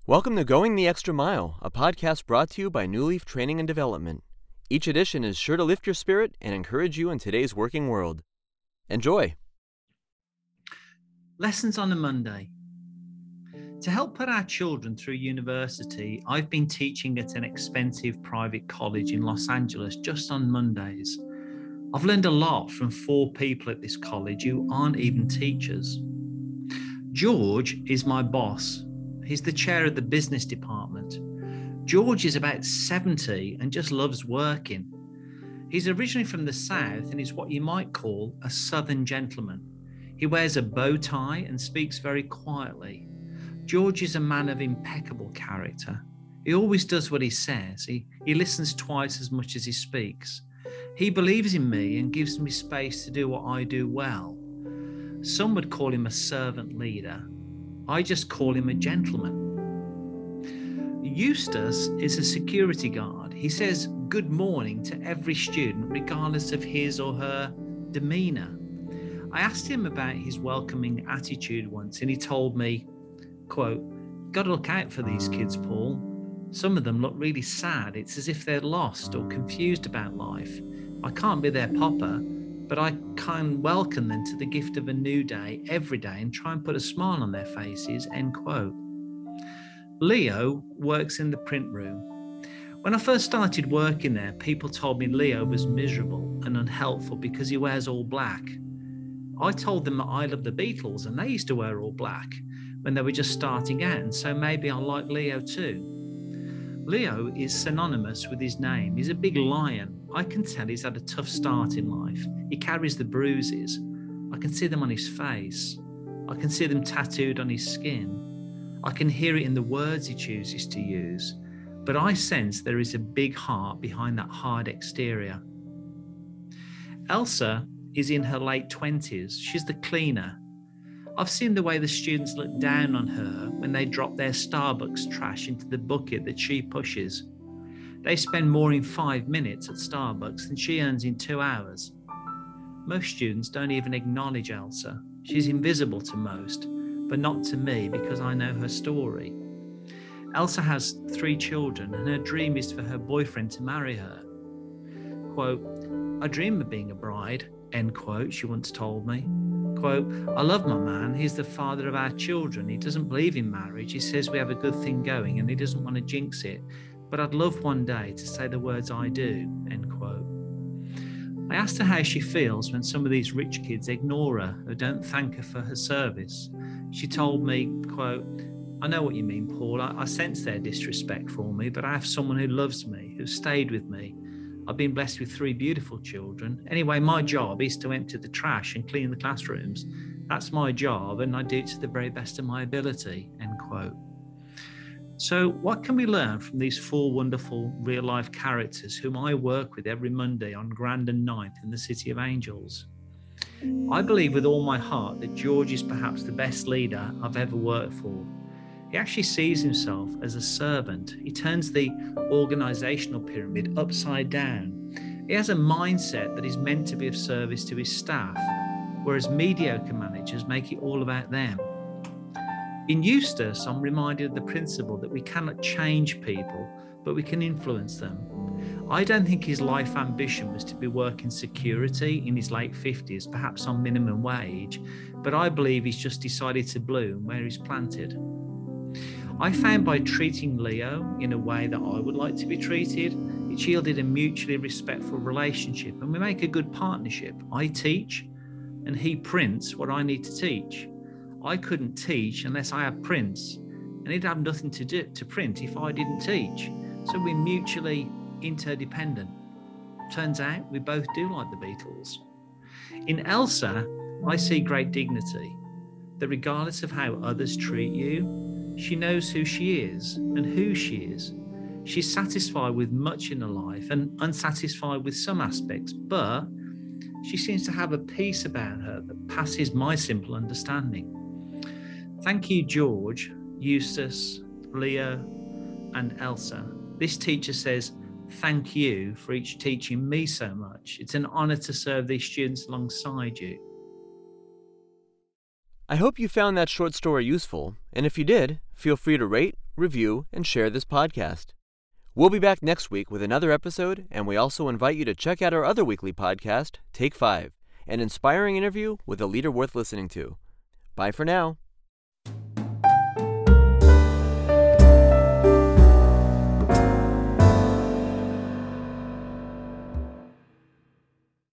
Welcome to Going the Extra Mile, a podcast brought to you by New Leaf Training and Development. Each edition is sure to lift your spirit and encourage you in today's working world. Enjoy! Lessons on a Monday. To help put our children through university, I've been teaching at an expensive private college in Los Angeles just on Mondays. I've learned a lot from 4 people at this college who aren't even teachers. George is my boss. He's the chair of the business department. George is about 70 and just loves working. He's originally from the South and is what you might call a Southern gentleman. He wears a bow tie and speaks very quietly. George is a man of impeccable character. He always does what he says. He listens twice as much as he speaks. He believes in me and gives me space to do what I do well. Some would call him a servant leader. I just call him a gentleman. Eustace is a security guard. He says good morning to every student, regardless of his or her demeanor. I asked him about his welcoming attitude once, and he told me, quote, "Got to look out for these kids, Paul. Some of them look really sad. It's as if they're lost or confused about life. I can't be their papa, but I can welcome them to the gift of a new day every day and try and put a smile on their faces," end quote. Leo works in the print room. When I first started working there, people told me Leo was miserable and unhelpful because he wears all black. I told them that I love the Beatles and they used to wear all black when they were just starting out, and so maybe I like Leo too. Leo is synonymous with his name. He's a big lion. I can tell he's had a tough start in life. He carries the bruises. I can see them on his face. I can see them tattooed on his skin. I can hear it in the words he chooses to use. But I sense there is a big heart behind that hard exterior. Elsa is in her late 20s. She's the cleaner. I've seen the way the students look down on her when they drop their Starbucks trash into the bucket that she pushes. They spend more in 5 minutes at Starbucks than she earns in 2 hours. Most students don't even acknowledge Elsa. She's invisible to most, but not to me because I know her story. Elsa has 3 children and her dream is for her boyfriend to marry her. Quote, "I dream of being a bride," end quote, she once told me. Quote, "I love my man. He's the father of our children. He doesn't believe in marriage. He says we have a good thing going and he doesn't want to jinx it. But I'd love one day to say the words I do," end quote. I asked her how she feels when some of these rich kids ignore her or don't thank her for her service. She told me, quote, "I know what you mean, Paul. I sense their disrespect for me, but I have someone who loves me, who stayed with me. I've been blessed with 3 beautiful children. Anyway, my job is to empty the trash and clean the classrooms. That's my job, and I do it to the very best of my ability," end quote. So what can we learn from these 4 wonderful real-life characters whom I work with every Monday on Grand and 9th in the City of Angels? I believe with all my heart that George is perhaps the best leader I've ever worked for. He actually sees himself as a servant. He turns the organizational pyramid upside down. He has a mindset that is meant to be of service to his staff, whereas mediocre managers make it all about them. In Eustace, I'm reminded of the principle that we cannot change people, but we can influence them. I don't think his life ambition was to be working security in his late 50s, perhaps on minimum wage, but I believe he's just decided to bloom where he's planted. I found by treating Leo in a way that I would like to be treated, it's yielded a mutually respectful relationship and we make a good partnership. I teach and he prints what I need to teach. I couldn't teach unless I had prints, and he'd have nothing to do to print if I didn't teach. So we're mutually interdependent. Turns out we both do like the Beatles. In Elsa, I see great dignity, that regardless of how others treat you, she knows who she is and who she is. She's satisfied with much in her life and unsatisfied with some aspects, but she seems to have a peace about her that passes my simple understanding. Thank you, George, Eustace, Leo, and Elsa. This teacher says, thank you for each teaching me so much. It's an honor to serve these students alongside you. I hope you found that short story useful, and if you did, feel free to rate, review, and share this podcast. We'll be back next week with another episode, and we also invite you to check out our other weekly podcast, Take 5, an inspiring interview with a leader worth listening to. Bye for now.